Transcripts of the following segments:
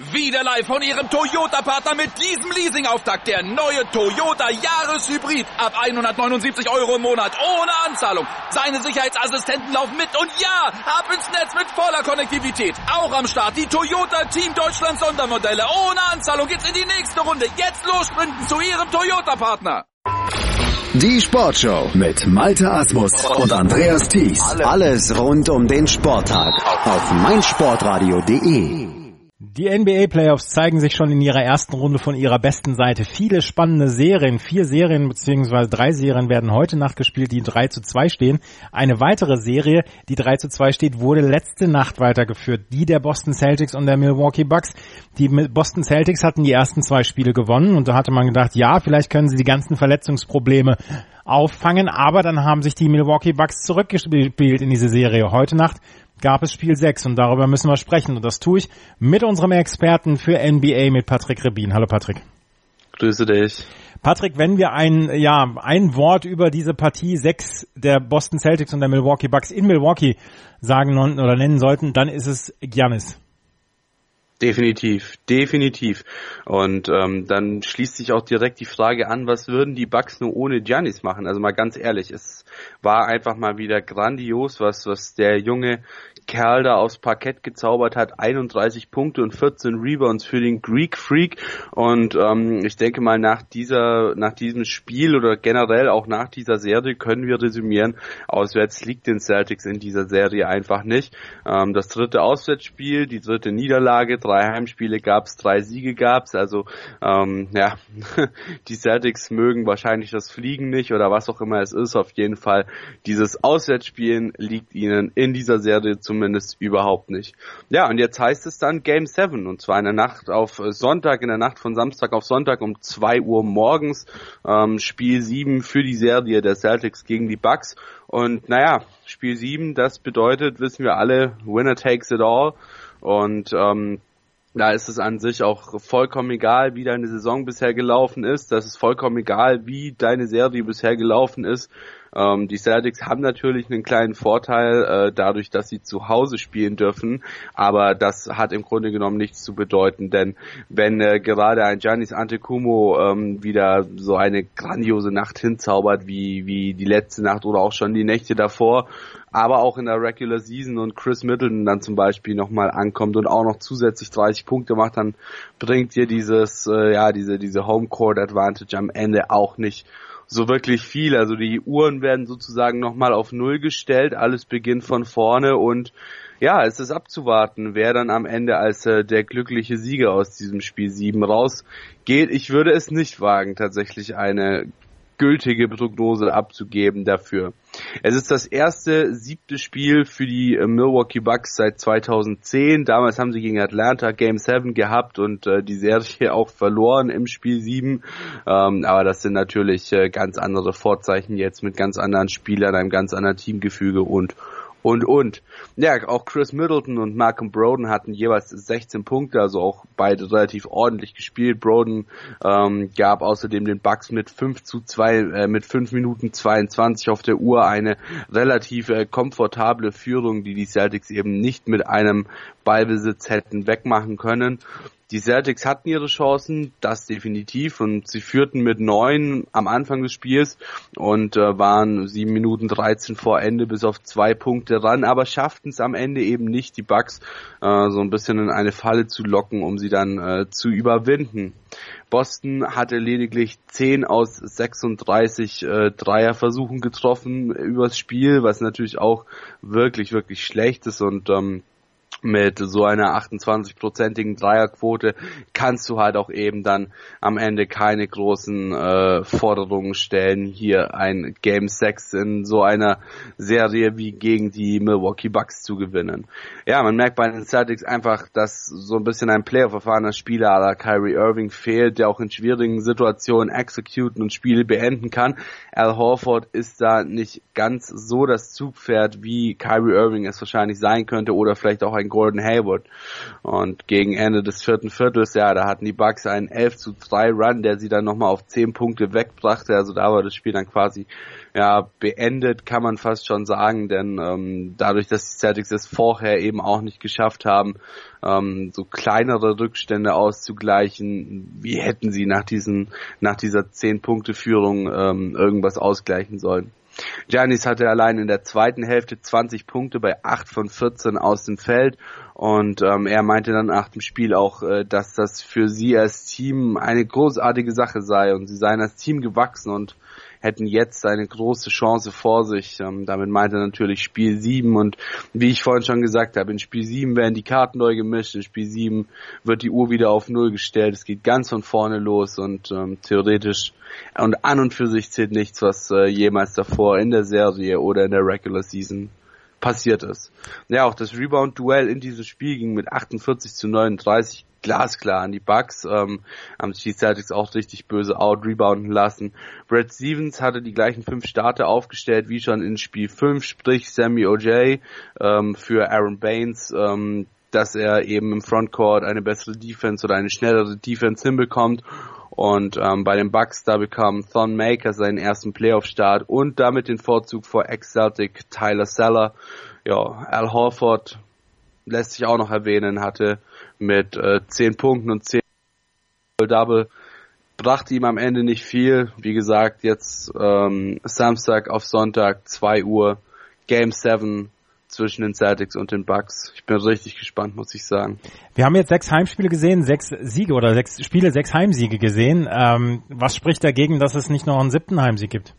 Wieder live von Ihrem Toyota-Partner mit diesem Leasing-Auftakt. Der neue Toyota Jahreshybrid. Ab 179 € im Monat. Ohne Anzahlung. Seine Sicherheitsassistenten laufen mit. Und ja, ab ins Netz mit voller Konnektivität. Auch am Start die Toyota Team Deutschland Sondermodelle. Ohne Anzahlung geht's in die nächste Runde. Jetzt los sprinten zu Ihrem Toyota-Partner. Die Sportshow mit Malte Asmus und Andreas Thies. Alles rund um den Sporttag auf meinsportradio.de. Die NBA-Playoffs zeigen sich schon in ihrer ersten Runde von ihrer besten Seite. Viele spannende Serien, 4 Serien bzw. 3 Serien werden heute Nacht gespielt, die 3:2 stehen. Eine weitere Serie, die 3:2 steht, wurde letzte Nacht weitergeführt. Die der Boston Celtics und der Milwaukee Bucks. Die Boston Celtics hatten die ersten 2 Spiele gewonnen und da hatte man gedacht, ja, vielleicht können sie die ganzen Verletzungsprobleme auffangen, aber dann haben sich die Milwaukee Bucks zurückgespielt in diese Serie. Heute Nacht gab es Spiel 6 und darüber müssen wir sprechen. Und das tue ich mit unserem Experten für NBA, mit Patrick Rebin. Hallo Patrick. Grüße dich. Patrick, wenn wir ein Wort über diese Partie 6 der Boston Celtics und der Milwaukee Bucks in Milwaukee sagen oder nennen sollten, dann ist es Giannis. Definitiv. Und dann schließt sich auch direkt die Frage an, was würden die Bucks nur ohne Giannis machen? Also mal ganz ehrlich, es war einfach mal wieder grandios, was der junge Kerl da aufs Parkett gezaubert hat. 31 Punkte und 14 Rebounds für den Greek Freak. Und ich denke mal, nach diesem Spiel oder generell auch nach dieser Serie können wir resümieren, auswärts liegt den Celtics in dieser Serie einfach nicht. Das 3. Auswärtsspiel, die 3. Niederlage, 3 Heimspiele gab's, 3 Siege gab's. Also die Celtics mögen wahrscheinlich das Fliegen nicht oder was auch immer es ist. Auf jeden Fall, dieses Auswärtsspielen liegt ihnen in dieser Serie zumindest überhaupt nicht. Ja, und jetzt heißt es dann Game 7 und zwar in der Nacht auf Sonntag, in der Nacht von Samstag auf Sonntag um 2 Uhr morgens. Spiel 7 für die Serie der Celtics gegen die Bucks. Und naja, Spiel 7, das bedeutet, wissen wir alle, Winner takes it all. Und da ist es an sich auch vollkommen egal, wie deine Saison bisher gelaufen ist. Das ist vollkommen egal, wie deine Serie bisher gelaufen ist. Die Celtics haben natürlich einen kleinen Vorteil, dadurch, dass sie zu Hause spielen dürfen. Aber das hat im Grunde genommen nichts zu bedeuten. Denn wenn gerade ein Giannis Antetokounmpo wieder so eine grandiose Nacht hinzaubert, wie die letzte Nacht oder auch schon die Nächte davor, aber auch in der Regular Season und Chris Middleton dann zum Beispiel nochmal ankommt und auch noch zusätzlich 30 Punkte macht, dann bringt dir diese Homecourt Advantage am Ende auch nicht so wirklich viel. Also die Uhren werden sozusagen nochmal auf Null gestellt, alles beginnt von vorne und ja, es ist abzuwarten, wer dann am Ende als der glückliche Sieger aus diesem Spiel 7 rausgeht. Ich würde es nicht wagen, tatsächlich eine gültige Prognose abzugeben dafür. Es ist das erste 7. Spiel für die Milwaukee Bucks seit 2010. Damals haben sie gegen Atlanta Game 7 gehabt und die Serie auch verloren im Spiel 7. Aber das sind natürlich ganz andere Vorzeichen jetzt mit ganz anderen Spielern, einem ganz anderen Teamgefüge und. Ja, auch Chris Middleton und Malcolm Brogdon hatten jeweils 16 Punkte, also auch beide relativ ordentlich gespielt. Brogdon gab außerdem den Bucks mit 5:2, mit 5 Minuten 22 auf der Uhr eine relativ komfortable Führung, die Celtics eben nicht mit einem Ballbesitz hätten wegmachen können. Die Celtics hatten ihre Chancen, das definitiv, und sie führten mit 9 am Anfang des Spiels und waren 7 Minuten 13 vor Ende bis auf 2 Punkte ran, aber schafften es am Ende eben nicht, die Bucks so ein bisschen in eine Falle zu locken, um sie dann zu überwinden. Boston hatte lediglich 10 aus 36 Dreierversuchen getroffen übers Spiel, was natürlich auch wirklich, wirklich schlecht ist und mit so einer 28-prozentigen Dreierquote kannst du halt auch eben dann am Ende keine großen Forderungen stellen, hier ein Game 6 in so einer Serie wie gegen die Milwaukee Bucks zu gewinnen. Ja, man merkt bei den Celtics einfach, dass so ein bisschen ein Playoff-erfahrener Spieler à la Kyrie Irving fehlt, der auch in schwierigen Situationen exekuten und Spiele beenden kann. Al Horford ist da nicht ganz so das Zugpferd, wie Kyrie Irving es wahrscheinlich sein könnte, oder vielleicht auch ein Gordon Hayward. Und gegen Ende des vierten Viertels, ja, da hatten die Bucks einen 11-3 Run, der sie dann nochmal auf 10 Punkte wegbrachte. Also da war das Spiel dann quasi beendet, kann man fast schon sagen, denn dadurch, dass die Celtics es vorher eben auch nicht geschafft haben, so kleinere Rückstände auszugleichen, wie hätten sie nach dieser 10-Punkte-Führung irgendwas ausgleichen sollen. Giannis hatte allein in der zweiten Hälfte 20 Punkte bei 8 von 14 aus dem Feld und er meinte dann nach dem Spiel auch, dass das für sie als Team eine großartige Sache sei und sie seien als Team gewachsen und hätten jetzt eine große Chance vor sich. Damit meinte er natürlich Spiel 7 und wie ich vorhin schon gesagt habe, in Spiel 7 werden die Karten neu gemischt, in Spiel 7 wird die Uhr wieder auf 0 gestellt, es geht ganz von vorne los und theoretisch und an und für sich zählt nichts, was jemals davor in der Serie oder in der Regular Season passiert ist. Ja, auch das Rebound-Duell in diesem Spiel ging mit 48-39 glasklar an die Bucks, haben sich die Celtics auch richtig böse out-rebounden lassen. Brad Stevens hatte die gleichen 5 Starter aufgestellt wie schon in Spiel 5, sprich Sammy Ojai für Aaron Baines, dass er eben im Frontcourt eine bessere Defense oder eine schnellere Defense hinbekommt. Und bei den Bucks, da bekam Thon Maker seinen ersten Playoff-Start und damit den Vorzug vor Ex-Celtic Tyler Zeller. Ja, Al Horford lässt sich auch noch erwähnen, hatte mit 10 Punkten und 10 Double, brachte ihm am Ende nicht viel. Wie gesagt, jetzt Samstag auf Sonntag, 2 Uhr, Game 7 zwischen den Celtics und den Bucks. Ich bin richtig gespannt, muss ich sagen. Wir haben jetzt 6 Heimspiele gesehen, 6 Siege oder 6 Spiele, 6 Heimsiege gesehen. Was spricht dagegen, dass es nicht noch einen 7. Heimsieg gibt?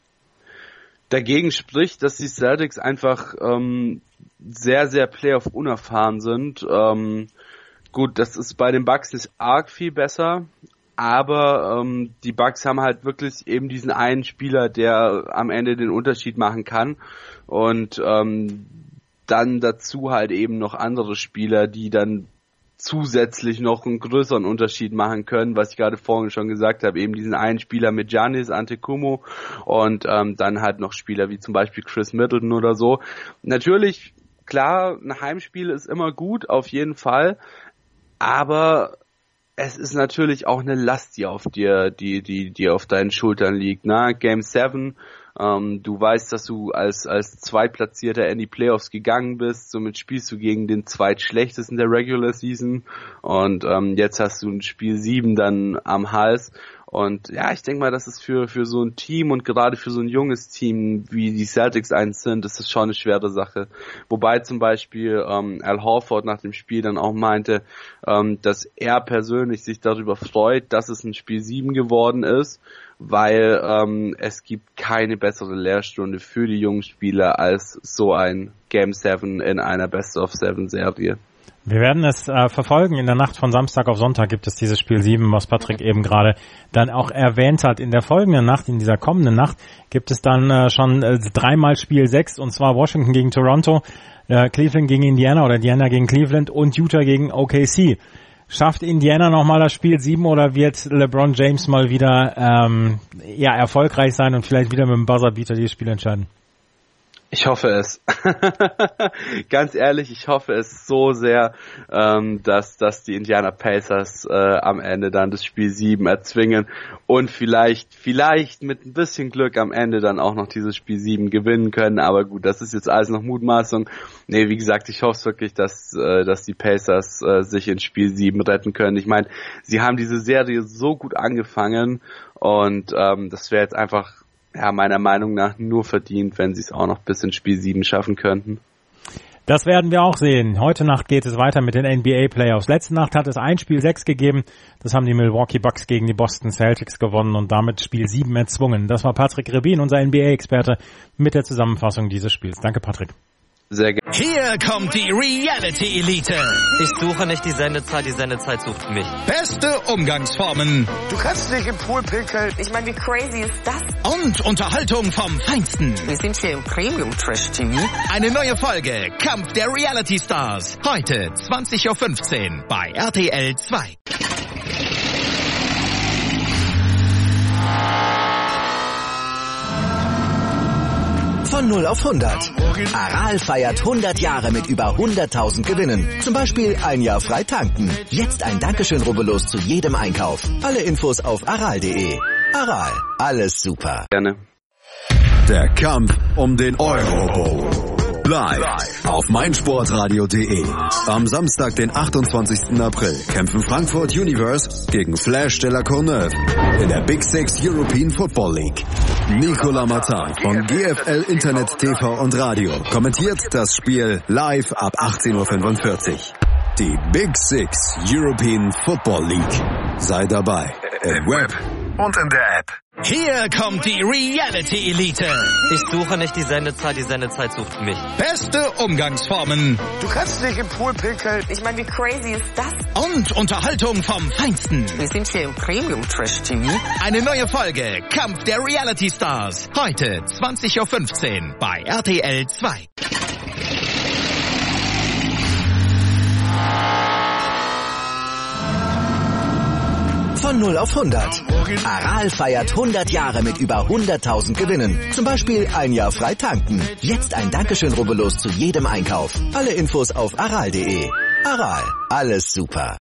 Dagegen spricht, dass die Celtics einfach sehr, sehr Playoff-unerfahren sind. Gut, das ist bei den Bucks nicht arg viel besser, aber die Bucks haben halt wirklich eben diesen einen Spieler, der am Ende den Unterschied machen kann und dann dazu halt eben noch andere Spieler, die dann zusätzlich noch einen größeren Unterschied machen können, was ich gerade vorhin schon gesagt habe, eben diesen einen Spieler mit Giannis Antetokounmpo und dann halt noch Spieler wie zum Beispiel Chris Middleton oder so. Natürlich, klar, ein Heimspiel ist immer gut, auf jeden Fall, aber es ist natürlich auch eine Last, die auf dir, die auf deinen Schultern liegt, ne? Game 7, du weißt, dass du als Zweitplatzierter in die Playoffs gegangen bist, somit spielst du gegen den Zweitschlechtesten der Regular Season und jetzt hast du ein Spiel 7 dann am Hals und ja, ich denke mal, das ist für so ein Team und gerade für so ein junges Team, wie die Celtics eins sind, das ist schon eine schwere Sache. Wobei zum Beispiel Al Horford nach dem Spiel dann auch meinte, dass er persönlich sich darüber freut, dass es ein Spiel 7 geworden ist, weil es gibt keine bessere Lehrstunde für die jungen Spieler als so ein Game 7 in einer Best-of-7-Serie. Wir werden es verfolgen. In der Nacht von Samstag auf Sonntag gibt es dieses Spiel 7, was Patrick eben gerade dann auch erwähnt hat. In der folgenden Nacht, in dieser kommenden Nacht, gibt es dann schon 3-mal Spiel 6, und zwar Washington gegen Toronto, Cleveland gegen Indiana oder Indiana gegen Cleveland und Utah gegen OKC. Schafft Indiana nochmal das Spiel 7 oder wird LeBron James mal wieder erfolgreich sein und vielleicht wieder mit dem Buzzerbeater dieses Spiel entscheiden? Ich hoffe es. Ganz ehrlich, ich hoffe es so sehr, dass die Indiana Pacers am Ende dann das Spiel 7 erzwingen und vielleicht mit ein bisschen Glück am Ende dann auch noch dieses Spiel 7 gewinnen können. Aber gut, das ist jetzt alles noch Mutmaßung. Nee, wie gesagt, ich hoffe wirklich, dass die Pacers sich in Spiel 7 retten können. Ich meine, sie haben diese Serie so gut angefangen und das wäre jetzt einfach meiner Meinung nach nur verdient, wenn sie es auch noch bis ins Spiel 7 schaffen könnten. Das werden wir auch sehen. Heute Nacht geht es weiter mit den NBA Playoffs. Letzte Nacht hat es ein Spiel 6 gegeben. Das haben die Milwaukee Bucks gegen die Boston Celtics gewonnen und damit Spiel 7 erzwungen. Das war Patrick Rebin, unser NBA-Experte, mit der Zusammenfassung dieses Spiels. Danke, Patrick. Sehr gerne. Hier kommt die Reality Elite. Ich suche nicht die Sendezeit sucht mich. Beste Umgangsformen. Du kannst nicht im Pool pinkeln. Ich meine, wie crazy ist das? Und Unterhaltung vom Feinsten. Wir sind hier im Premium Trash TV. Eine neue Folge Kampf der Reality Stars. Heute 20.15 Uhr bei RTL 2. Von 0 auf 100. Aral feiert 100 Jahre mit über 100.000 Gewinnen. Zum Beispiel 1 Jahr frei tanken. Jetzt ein Dankeschön, rubbellos zu jedem Einkauf. Alle Infos auf aral.de. Aral, alles super. Gerne. Der Kampf um den Euro Bowl. Live auf meinsportradio.de. Am Samstag, den 28. April, kämpfen Frankfurt Universe gegen Flash de la Courneuve in der Big Six European Football League. Nicolas Martin von GFL Internet TV und Radio kommentiert das Spiel live ab 18:45 Uhr. Die Big Six European Football League. Sei dabei im Web und in der App. Hier kommt die Reality Elite. Ich suche nicht die Sendezeit sucht mich. Beste Umgangsformen Du kannst nicht im Pool pinkeln. Ich meine, wie crazy ist das? und Unterhaltung vom Feinsten. Wir sind hier im Premium Trash TV. Eine neue Folge Kampf der Reality Stars. Heute 20:15 Uhr bei RTL 2. Von 0 auf 100. Aral feiert 100 Jahre mit über 100.000 Gewinnen. Zum Beispiel 1 Jahr frei tanken. Jetzt ein Dankeschön, rubbellos zu jedem Einkauf. Alle Infos auf aral.de. Aral, alles super.